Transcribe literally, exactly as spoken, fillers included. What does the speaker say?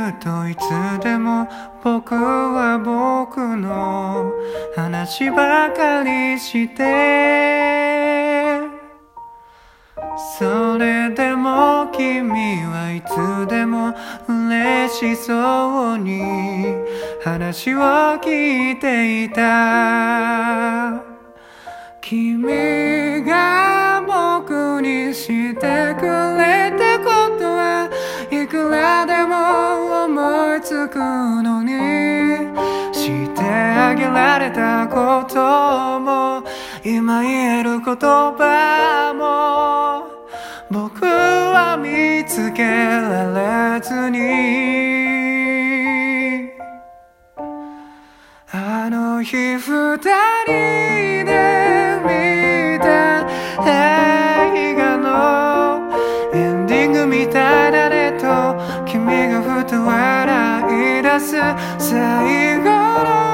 るといつでも僕は僕の話ばかりしてそれでも君はいつでも嬉しそうに話を聞いていた君が僕にしてくれたことはいくらでも思いつくのにしてあげられたことも今言える言葉も僕は見つけられずにあの日二人で見た映画のエンディングみたいだねと君がふと笑い出す最後の